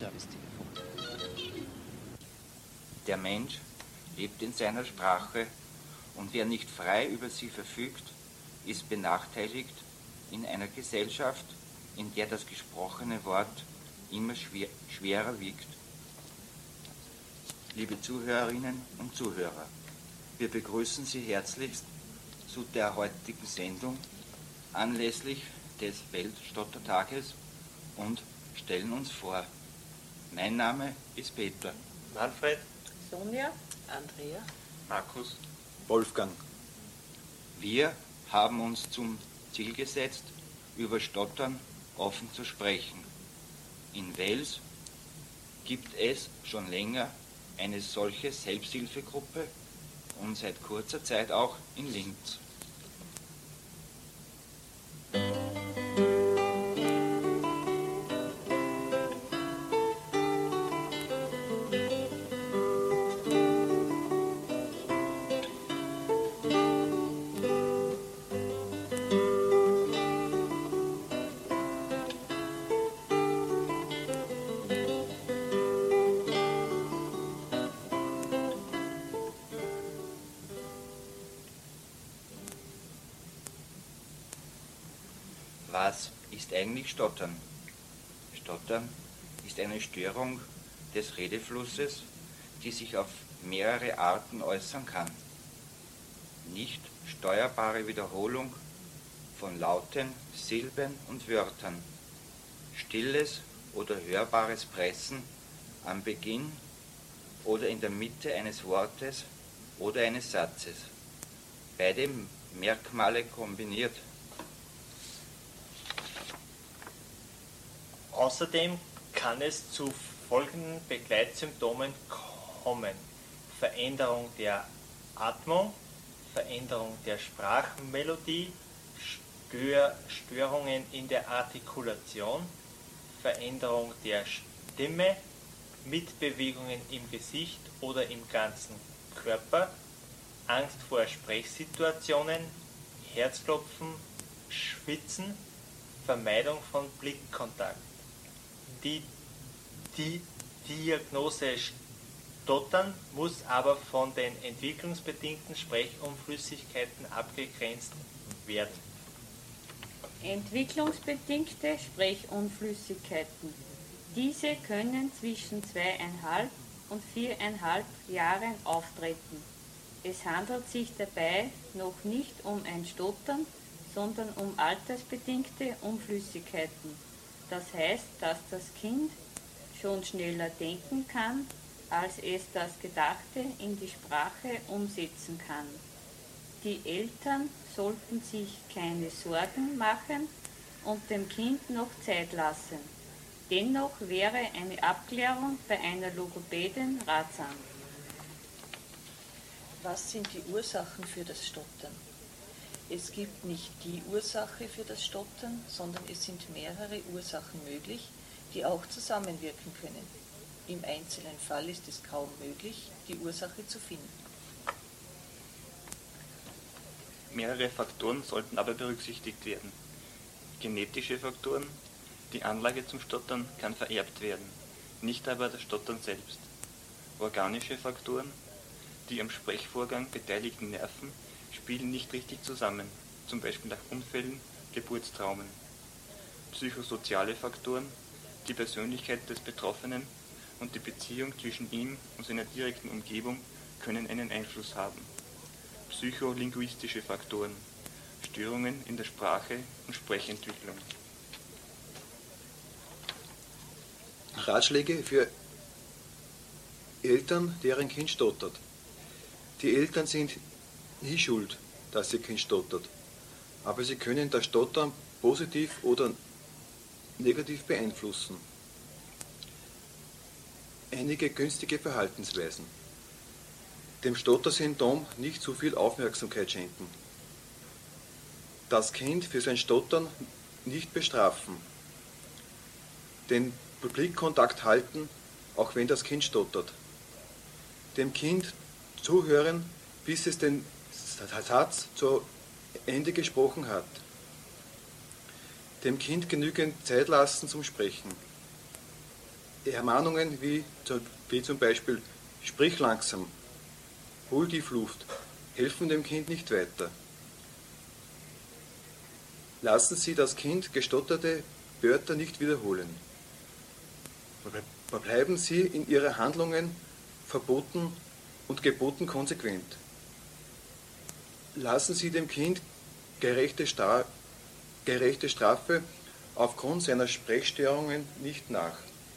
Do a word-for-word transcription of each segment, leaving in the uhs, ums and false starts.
Der Mensch lebt in seiner Sprache und wer nicht frei über sie verfügt, ist benachteiligt in einer Gesellschaft, in der das gesprochene Wort immer schwer, schwerer wiegt. Liebe Zuhörerinnen und Zuhörer, wir begrüßen Sie herzlichst zu der heutigen Sendung anlässlich des Weltstottertages und stellen uns vor. Mein Name ist Peter. Manfred. Sonja. Andrea. Markus. Wolfgang. Wir haben uns zum Ziel gesetzt, über Stottern offen zu sprechen. In Wels gibt es schon länger eine solche Selbsthilfegruppe und seit kurzer Zeit auch in Linz. Was ist eigentlich Stottern? Stottern ist eine Störung des Redeflusses, die sich auf mehrere Arten äußern kann. Nicht steuerbare Wiederholung von Lauten, Silben und Wörtern, stilles oder hörbares Pressen am Beginn oder in der Mitte eines Wortes oder eines Satzes. Beide Merkmale kombiniert. Außerdem kann es zu folgenden Begleitsymptomen kommen: Veränderung der Atmung, Veränderung der Sprachmelodie, Stör Störungen in der Artikulation, Veränderung der Stimme, Mitbewegungen im Gesicht oder im ganzen Körper, Angst vor Sprechsituationen, Herzklopfen, Schwitzen, Vermeidung von Blickkontakt. Die, die Diagnose Stottern muss aber von den entwicklungsbedingten Sprechunflüssigkeiten abgegrenzt werden. Entwicklungsbedingte Sprechunflüssigkeiten. Diese können zwischen zweieinhalb und viereinhalb Jahren auftreten. Es handelt sich dabei noch nicht um ein Stottern, sondern um altersbedingte Unflüssigkeiten. Das heißt, dass das Kind schon schneller denken kann, als es das Gedachte in die Sprache umsetzen kann. Die Eltern sollten sich keine Sorgen machen und dem Kind noch Zeit lassen. Dennoch wäre eine Abklärung bei einer Logopädin ratsam. Was sind die Ursachen für das Stottern? Es gibt nicht die Ursache für das Stottern, sondern es sind mehrere Ursachen möglich, die auch zusammenwirken können. Im einzelnen Fall ist es kaum möglich, die Ursache zu finden. Mehrere Faktoren sollten aber berücksichtigt werden. Genetische Faktoren, die Anlage zum Stottern kann vererbt werden, nicht aber das Stottern selbst. Organische Faktoren, die am Sprechvorgang beteiligten Nerven spielen nicht richtig zusammen, zum Beispiel nach Unfällen, Geburtstraumen. Psychosoziale Faktoren, die Persönlichkeit des Betroffenen und die Beziehung zwischen ihm und seiner direkten Umgebung können einen Einfluss haben. Psycholinguistische Faktoren, Störungen in der Sprache und Sprechentwicklung. Ratschläge für Eltern, deren Kind stottert. Die Eltern sind nie schuld, dass ihr Kind stottert, aber sie können das Stottern positiv oder negativ beeinflussen. Einige günstige Verhaltensweisen. Dem Stottersyndrom nicht zu viel Aufmerksamkeit schenken. Das Kind für sein Stottern nicht bestrafen. Den Blickkontakt halten, auch wenn das Kind stottert. Dem Kind zuhören, bis es den Satz zu Ende gesprochen hat. Dem Kind genügend Zeit lassen zum Sprechen. Ermahnungen wie, wie zum Beispiel sprich langsam, hol tief Luft, helfen dem Kind nicht weiter. Lassen Sie das Kind gestotterte Wörter nicht wiederholen. Bleiben Sie in Ihren Handlungen verboten und geboten konsequent. Lassen Sie dem Kind gerechte, Stra- gerechte Strafe aufgrund seiner Sprechstörungen nicht nach.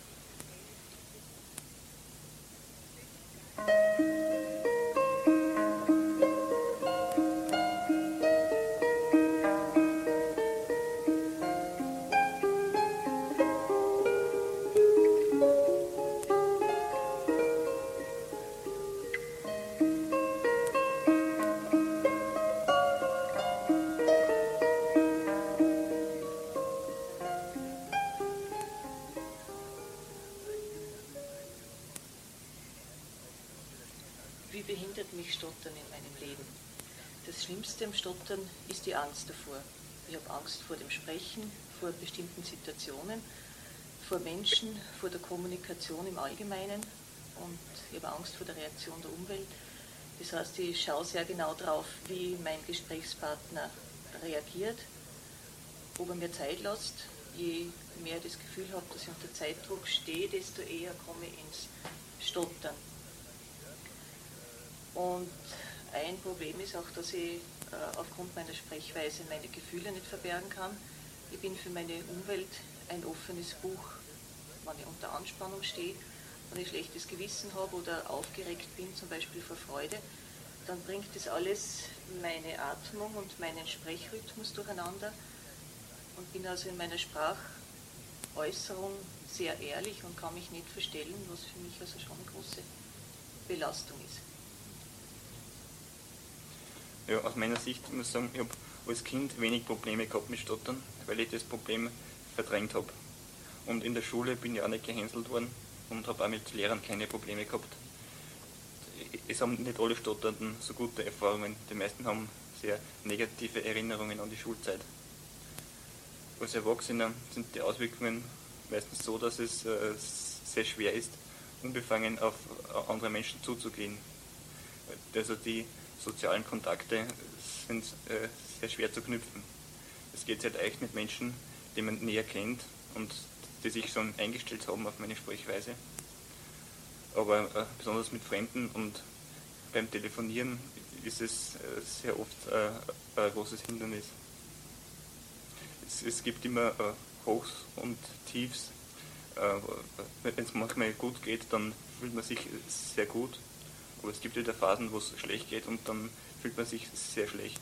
Wie behindert mich Stottern in meinem Leben? Das Schlimmste am Stottern ist die Angst davor. Ich habe Angst vor dem Sprechen, vor bestimmten Situationen, vor Menschen, vor der Kommunikation im Allgemeinen und ich habe Angst vor der Reaktion der Umwelt. Das heißt, ich schaue sehr genau drauf, wie mein Gesprächspartner reagiert, ob er mir Zeit lässt. Je mehr ich das Gefühl habe, dass ich unter Zeitdruck stehe, desto eher komme ich ins Stottern. Und ein Problem ist auch, dass ich äh, aufgrund meiner Sprechweise meine Gefühle nicht verbergen kann. Ich bin für meine Umwelt ein offenes Buch, wenn ich unter Anspannung stehe, wenn ich schlechtes Gewissen habe oder aufgeregt bin, zum Beispiel vor Freude, dann bringt das alles meine Atmung und meinen Sprechrhythmus durcheinander und bin also in meiner Sprachäußerung sehr ehrlich und kann mich nicht verstellen, was für mich also schon eine große Belastung ist. Ja, aus meiner Sicht muss ich sagen, ich habe als Kind wenig Probleme gehabt mit Stottern, weil ich das Problem verdrängt habe. Und in der Schule bin ich auch nicht gehänselt worden und habe auch mit Lehrern keine Probleme gehabt. Es haben nicht alle Stotternden so gute Erfahrungen. Die meisten haben sehr negative Erinnerungen an die Schulzeit. Als Erwachsener sind die Auswirkungen meistens so, dass es äh, sehr schwer ist, unbefangen auf andere Menschen zuzugehen. Also die sozialen Kontakte sind äh, sehr schwer zu knüpfen. Es geht halt echt mit Menschen, die man näher kennt und die sich schon eingestellt haben auf meine Sprechweise. Aber äh, besonders mit Fremden und beim Telefonieren ist es äh, sehr oft äh, ein großes Hindernis. Es, es gibt immer äh, Hochs und Tiefs. Äh, Wenn es manchmal gut geht, dann fühlt man sich sehr gut. Aber es gibt wieder Phasen, wo es schlecht geht und dann fühlt man sich sehr schlecht.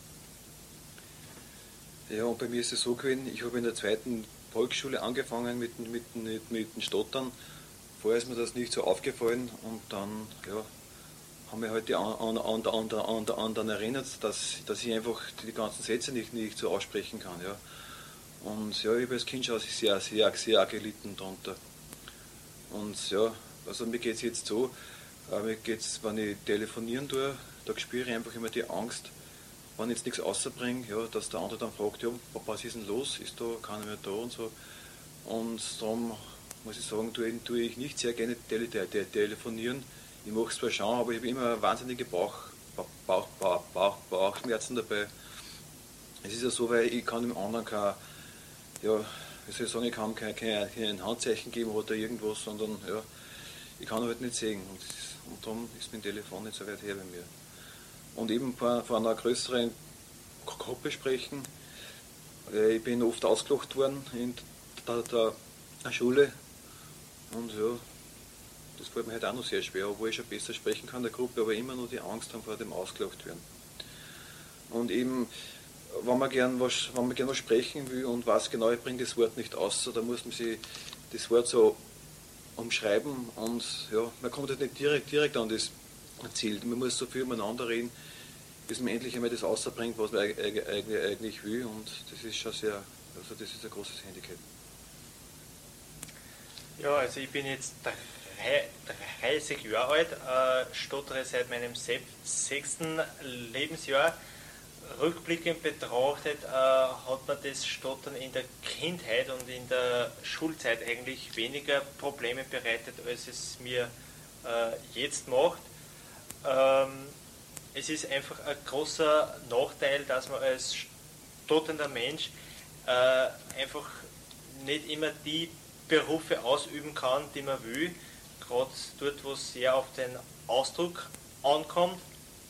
Ja, und bei mir ist es so gewesen, ich habe in der zweiten Volksschule angefangen mit, mit, mit, mit den Stottern. Vorher ist mir das nicht so aufgefallen und dann ja, haben wir halt die an, an, an, an, an, an erinnert, dass, dass ich einfach die ganzen Sätze nicht, nicht so aussprechen kann. Ja. Und ja, ich habe als Kind schon sehr, sehr, sehr gelitten darunter. Und ja, also mir geht es jetzt so, mir geht's, wenn ich telefonieren tue, da spüre ich einfach immer die Angst, wenn ich jetzt nichts rausbringe, ja, dass der andere dann fragt, ja, was ist denn los, ist da keiner mehr da und so. Und darum muss ich sagen, tue, tue ich nicht sehr gerne tele, tele, telefonieren. Ich mache es zwar schon, aber ich habe immer wahnsinnige Bauch, Bauch, Bauch, Bauch, Bauchschmerzen dabei. Es ist ja so, weil ich kann dem anderen kein, ja, wie soll ich sagen, ich kann kein, kein, kein Handzeichen geben oder irgendwas, sondern ja, ich kann halt nicht sehen. Und, und darum ist mein Telefon nicht so weit her bei mir. Und eben vor, vor einer größeren Gruppe sprechen. Ich bin oft ausgelacht worden in der, der, der Schule. Und ja, das fällt mir halt auch noch sehr schwer, obwohl ich schon besser sprechen kann in der Gruppe, aber immer nur die Angst haben vor dem ausgelacht werden. Und eben, wenn man gern was, wenn man gern was sprechen will und was genau, ich bringe das Wort nicht aus, so, da muss man sich das Wort so umschreiben und ja, man kommt halt nicht direkt, direkt an das Ziel. Man muss so viel miteinander reden, bis man endlich einmal das außerbringt, was man eigentlich, eigentlich will, und das ist schon sehr, also das ist ein großes Handicap. Ja, also ich bin jetzt dreißig Jahre alt, äh, stottere seit meinem sechsten Lebensjahr. rückblickend betrachtet, äh, hat man das Stottern in der Kindheit und in der Schulzeit eigentlich weniger Probleme bereitet, als es mir äh, jetzt macht. Ähm, es ist einfach ein großer Nachteil, dass man als stotternder Mensch äh, einfach nicht immer die Berufe ausüben kann, die man will, gerade dort, wo es sehr auf den Ausdruck ankommt.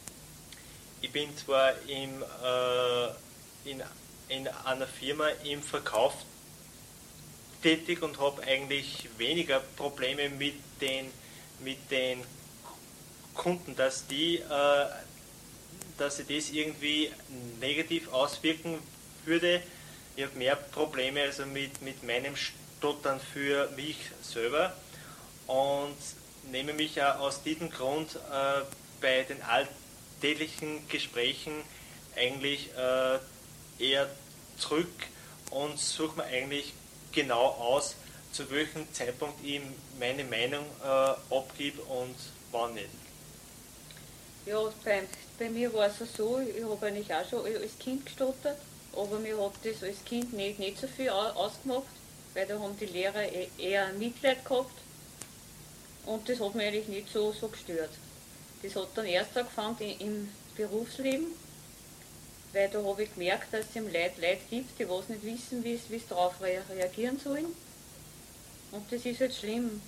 Ich bin zwar im, äh, in, in einer Firma im Verkauf tätig und habe eigentlich weniger Probleme mit den, mit den Kunden, dass die, äh, dass sie das irgendwie negativ auswirken würde. Ich habe mehr Probleme also mit, mit meinem Stottern für mich selber und nehme mich auch aus diesem Grund äh, bei den alltäglichen Gesprächen eigentlich äh, eher zurück und suche mir eigentlich genau aus, zu welchem Zeitpunkt ich meine Meinung äh, abgebe und wann nicht. Ja, bei, bei mir war es so, ich habe eigentlich auch schon als Kind gestottert, aber mir hat das als Kind nicht, nicht so viel ausgemacht, weil da haben die Lehrer eher Mitleid gehabt und das hat mich eigentlich nicht so, so gestört. Das hat dann erst angefangen im Berufsleben, weil da habe ich gemerkt, dass es eben Leute, Leute gibt, die was nicht wissen, wie sie darauf reagieren sollen. Und das ist halt schlimm.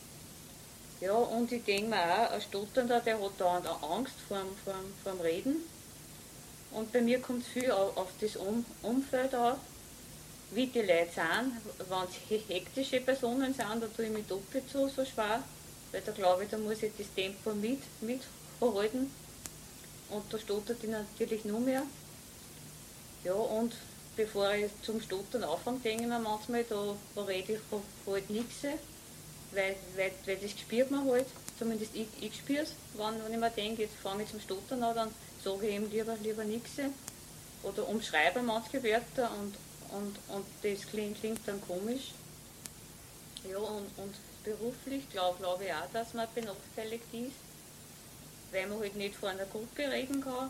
Ja, und ich denke mir auch, ein Stotternder, der hat da Angst vor dem, vor dem, vor dem Reden. Und bei mir kommt es viel auf das um Umfeld an, wie die Leute sind. Wenn es hektische Personen sind, da tue ich mich doppelt so, so schwer, weil da glaube ich, da muss ich das Tempo mit, mithalten. Und da stottert ich natürlich nur mehr. Ja, und bevor ich zum Stottern anfange, denke ich mir manchmal, da, da rede ich halt nichts. Weil, weil, weil das spürt man halt, zumindest ich, ich spüre es, wenn, wenn ich mir denke, jetzt fange ich zum Stottern an, dann sage ich eben lieber, lieber nichts oder umschreibe manche Wörter und, und, und das klingt, klingt dann komisch. Ja, und, und beruflich glaube glaub ich auch, dass man benachteiligt ist, weil man halt nicht vor einer Gruppe reden kann.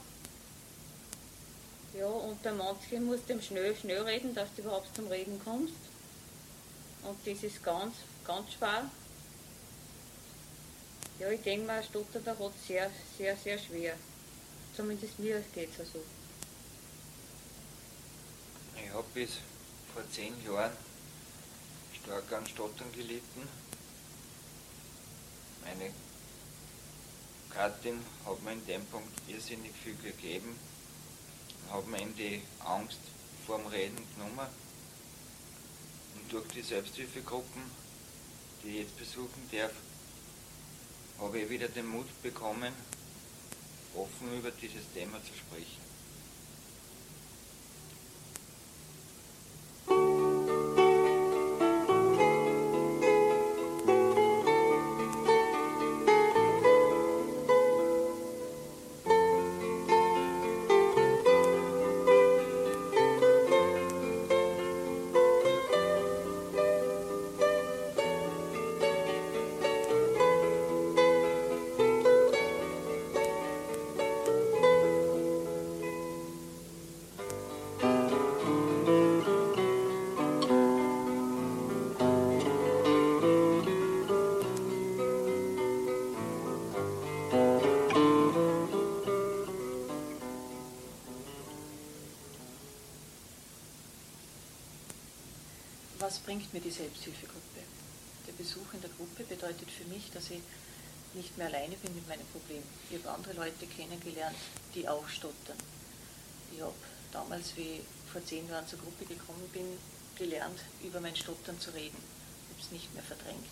Ja, und der manche muss dem schnell, schnell reden, dass du überhaupt zum Reden kommst. Und das ist ganz, ganz schwer. Ja, ich denke mal, ein Stotternder hat es sehr, sehr, sehr schwer. Zumindest mir geht es so. Ich habe bis vor zehn Jahren stark an Stottern gelitten. Meine Gattin hat mir in dem Punkt irrsinnig viel gegeben und hat mir eben die Angst vor dem Reden genommen. Und durch die Selbsthilfegruppen, die ich jetzt besuchen darf, habe ich wieder den Mut bekommen, offen über dieses Thema zu sprechen. Was bringt mir die Selbsthilfegruppe? Der Besuch in der Gruppe bedeutet für mich, dass ich nicht mehr alleine bin mit meinem Problem. Ich habe andere Leute kennengelernt, die auch stottern. Ich habe damals, wie ich vor zehn Jahren zur Gruppe gekommen bin, gelernt, über mein Stottern zu reden. Ich habe es nicht mehr verdrängt.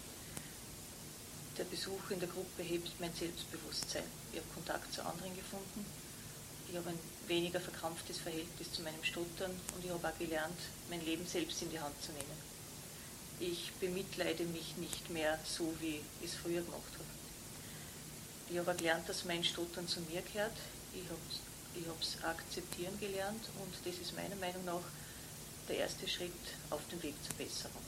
Der Besuch in der Gruppe hebt mein Selbstbewusstsein. Ich habe Kontakt zu anderen gefunden. Ich habe ein weniger verkrampftes Verhältnis zu meinem Stottern und ich habe auch gelernt, mein Leben selbst in die Hand zu nehmen. Ich bemitleide mich nicht mehr so, wie ich es früher gemacht habe. Ich habe auch gelernt, dass mein Stottern zu mir gehört. Ich habe ich habe es akzeptieren gelernt und das ist meiner Meinung nach der erste Schritt auf dem Weg zur Besserung.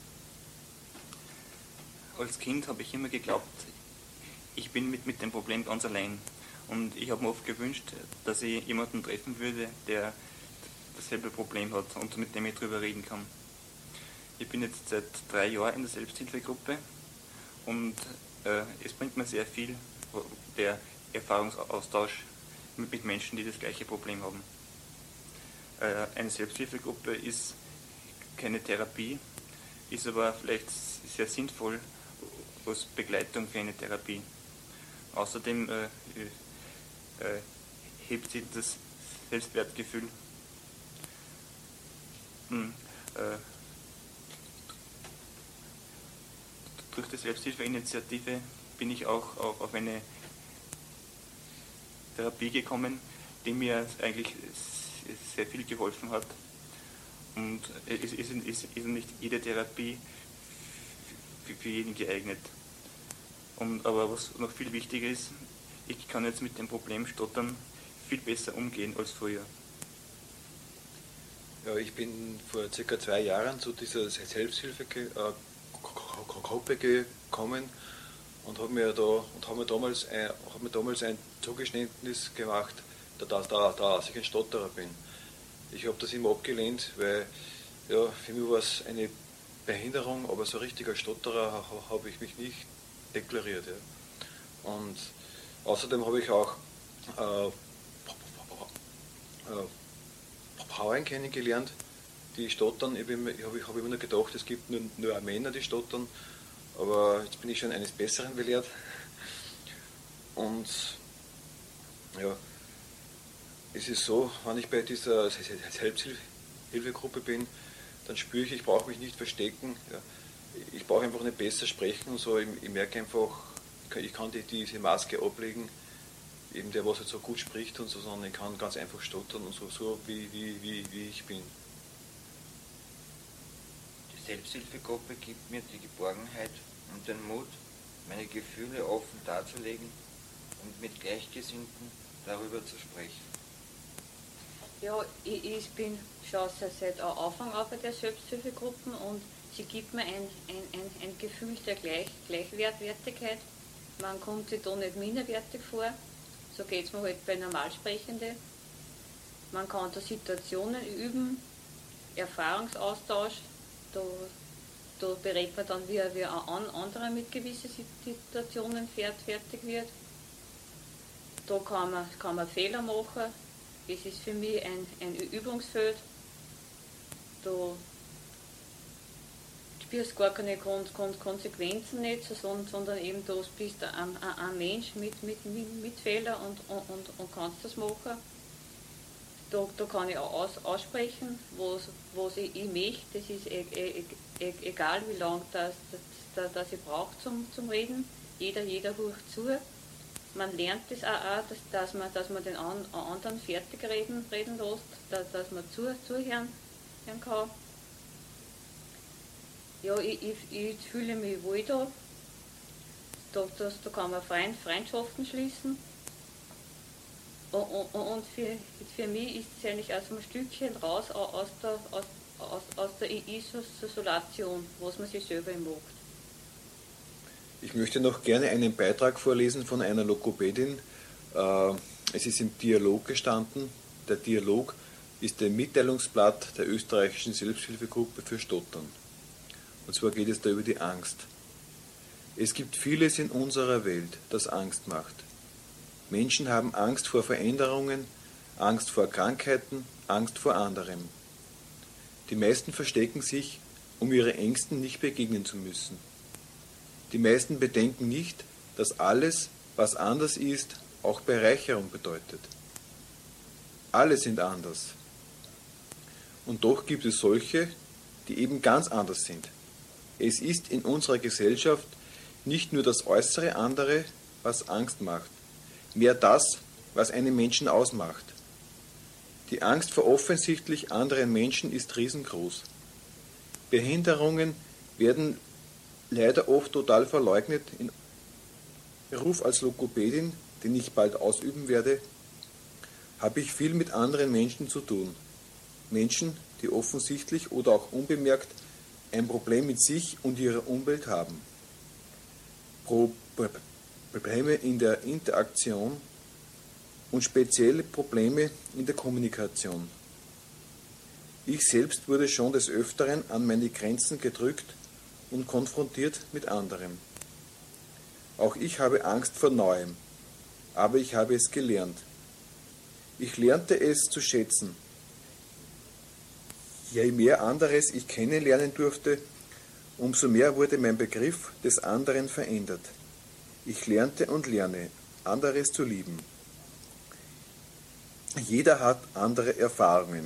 Als Kind habe ich immer geglaubt, ich bin mit, mit dem Problem ganz allein. Und ich habe mir oft gewünscht, dass ich jemanden treffen würde, der dasselbe Problem hat und mit dem ich darüber reden kann. Ich bin jetzt seit drei Jahren in der Selbsthilfegruppe und äh, es bringt mir sehr viel, der Erfahrungsaustausch mit, mit Menschen, die das gleiche Problem haben. Äh, eine Selbsthilfegruppe ist keine Therapie, ist aber vielleicht sehr sinnvoll als Begleitung für eine Therapie. Außerdem äh, äh, hebt sie das Selbstwertgefühl. Hm, äh, durch die Selbsthilfeinitiative bin ich auch, auch auf eine Therapie gekommen, die mir eigentlich sehr viel geholfen hat. Und es ist, ist, ist nicht jede Therapie für, für jeden geeignet. Und, aber was noch viel wichtiger ist, ich kann jetzt mit dem Problem Stottern viel besser umgehen als früher. Ja, ich bin vor circa zwei Jahren zu dieser Selbsthilfegruppe gekommen und habe mir, da, und hab mir, damals ein, hab mir damals ein Zugeständnis gemacht, dass, da, dass ich ein Stotterer bin. Ich habe das immer abgelehnt, weil ja, für mich war es eine Behinderung, aber so richtiger Stotterer habe ich mich nicht deklariert. Ja. Und außerdem habe ich auch äh, äh, Frauen kennengelernt, die stottern. Ich habe ich hab immer nur gedacht, es gibt nur, nur Männer, die stottern, aber jetzt bin ich schon eines Besseren belehrt. Und ja, es ist so, wenn ich bei dieser Selbsthilfegruppe bin, dann spüre ich, ich brauche mich nicht verstecken. Ja. Ich brauche einfach nicht besser sprechen und so. Ich, ich merke einfach, ich kann die, diese Maske ablegen, eben der, was jetzt so gut spricht und so, sondern ich kann ganz einfach stottern und so, so wie, wie, wie, wie ich bin. Die Selbsthilfegruppe gibt mir die Geborgenheit und den Mut, meine Gefühle offen darzulegen und mit Gleichgesinnten darüber zu sprechen. Ja, ich, ich bin schon seit Anfang an bei der Selbsthilfegruppen und sie gibt mir ein, ein, ein, ein Gefühl der Gleich, Gleichwertigkeit. Man kommt sich da nicht minderwertig vor. So geht es mir halt bei Normalsprechenden. Man kann da Situationen üben, Erfahrungsaustausch, da, da berät man dann, wie, wie ein anderer mit gewissen Situationen fertig wird. Da kann man, kann man Fehler machen, es ist für mich ein, ein Übungsfeld. Da spürst gar keine Kon Kon Konsequenzen nicht, sondern, sondern eben du bist ein, ein, ein Mensch mit, mit, mit, mit Fehlern und, und, und kannst das machen. Da, da kann ich auch aus, aussprechen, was, was ich, ich möchte. Das ist e, e, e, egal, wie lange das, das, das ich brauche zum, zum Reden. Jeder, jeder hört zu. Man lernt das auch, auch dass, dass, man, dass man den anderen fertig reden, reden lässt, dass, dass man zu, zuhören hören kann. Ja, ich, ich, ich fühle mich wohl da. Da, das, da kann man Freund, Freundschaften schließen. Und, und, und für, für mich ist es eigentlich aus einem Stückchen raus aus der, aus, aus, aus der Isolation, was man sich selber mag. Ich möchte noch gerne einen Beitrag vorlesen von einer Logopädin. Es ist im Dialog gestanden. Der Dialog ist ein Mitteilungsblatt der österreichischen Selbsthilfegruppe für Stottern. Und zwar geht es da über die Angst. Es gibt vieles in unserer Welt, das Angst macht. Menschen haben Angst vor Veränderungen, Angst vor Krankheiten, Angst vor anderem. Die meisten verstecken sich, um ihre Ängsten nicht begegnen zu müssen. Die meisten bedenken nicht, dass alles, was anders ist, auch Bereicherung bedeutet. Alle sind anders. Und doch gibt es solche, die eben ganz anders sind. Es ist in unserer Gesellschaft nicht nur das äußere andere, was Angst macht, mehr das, was einen Menschen ausmacht. Die Angst vor offensichtlich anderen Menschen ist riesengroß. Behinderungen werden leider oft total verleugnet. In Beruf als Logopädin, den ich bald ausüben werde, habe ich viel mit anderen Menschen zu tun. Menschen, die offensichtlich oder auch unbemerkt ein Problem mit sich und ihrer Umwelt haben. Probleme in der Interaktion und spezielle Probleme in der Kommunikation. Ich selbst wurde schon des Öfteren an meine Grenzen gedrückt und konfrontiert mit anderem. Auch ich habe Angst vor Neuem, aber ich habe es gelernt. Ich lernte es zu schätzen. Je mehr anderes ich kennenlernen durfte, umso mehr wurde mein Begriff des anderen verändert. Ich lernte und lerne, anderes zu lieben. Jeder hat andere Erfahrungen.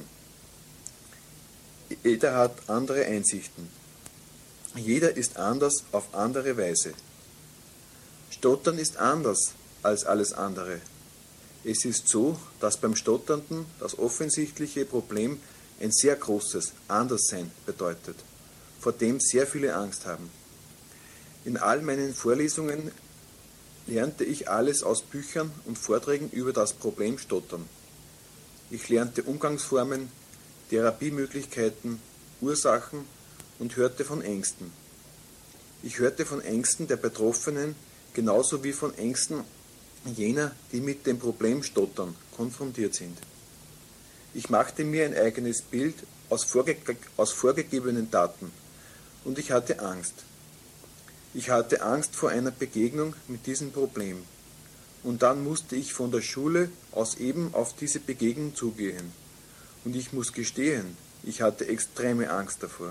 Jeder hat andere Einsichten. Jeder ist anders auf andere Weise. Stottern ist anders als alles andere. Es ist so, dass beim Stotternden das offensichtliche Problem ein sehr großes Anderssein bedeutet, vor dem sehr viele Angst haben. In all meinen Vorlesungen lernte ich alles aus Büchern und Vorträgen über das Problem Stottern. Ich lernte Umgangsformen, Therapiemöglichkeiten, Ursachen und hörte von Ängsten. Ich hörte von Ängsten der Betroffenen genauso wie von Ängsten jener, die mit dem Problem Stottern konfrontiert sind. Ich machte mir ein eigenes Bild aus, vorge aus vorgegebenen Daten und ich hatte Angst. Ich hatte Angst vor einer Begegnung mit diesem Problem und dann musste ich von der Schule aus eben auf diese Begegnung zugehen und ich muss gestehen, ich hatte extreme Angst davor.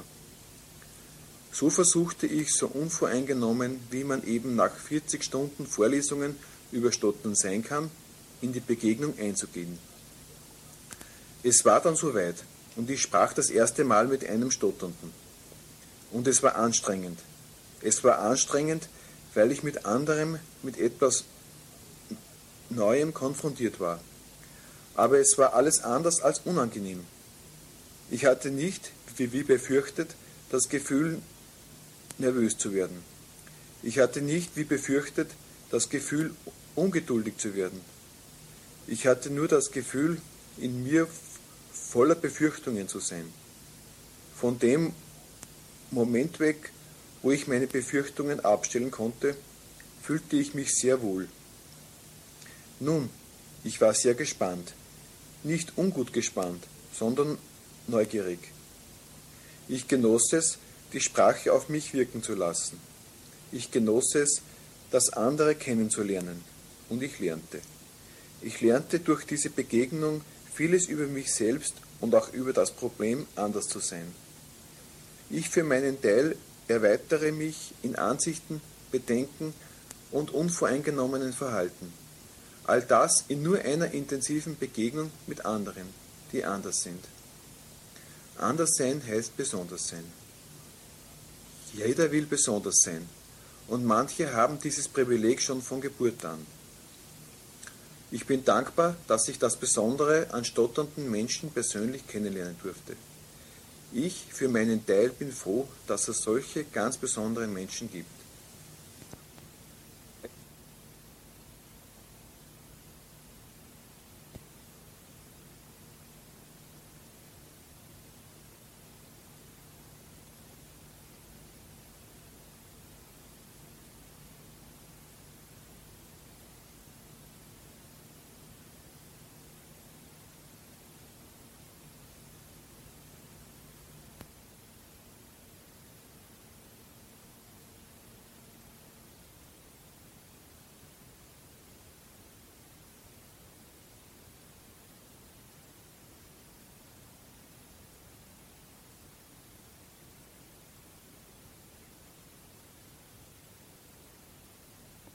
So versuchte ich, so unvoreingenommen, wie man eben nach vierzig Stunden Vorlesungen über Stottern sein kann, in die Begegnung einzugehen. Es war dann soweit und ich sprach das erste Mal mit einem Stotternden. Und es war anstrengend. Es war anstrengend, weil ich mit anderem, mit etwas Neuem konfrontiert war. Aber es war alles anders als unangenehm. Ich hatte nicht, wie, wie befürchtet, das Gefühl, nervös zu werden. Ich hatte nicht, wie befürchtet, das Gefühl, ungeduldig zu werden. Ich hatte nur das Gefühl, in mir voller Befürchtungen zu sein. Von dem Moment weg, wo ich meine Befürchtungen abstellen konnte, fühlte ich mich sehr wohl. Nun, ich war sehr gespannt. Nicht ungut gespannt, sondern neugierig. Ich genoss es, die Sprache auf mich wirken zu lassen. Ich genoss es, das andere kennenzulernen. Und ich lernte. Ich lernte durch diese Begegnung vieles über mich selbst und auch über das Problem, anders zu sein. Ich für meinen Teil erweitere mich in Ansichten, Bedenken und unvoreingenommenen Verhalten. All das in nur einer intensiven Begegnung mit anderen, die anders sind. Anders sein heißt besonders sein. Jeder will besonders sein und manche haben dieses Privileg schon von Geburt an. Ich bin dankbar, dass ich das Besondere an stotternden Menschen persönlich kennenlernen durfte. Ich für meinen Teil bin froh, dass es solche ganz besonderen Menschen gibt.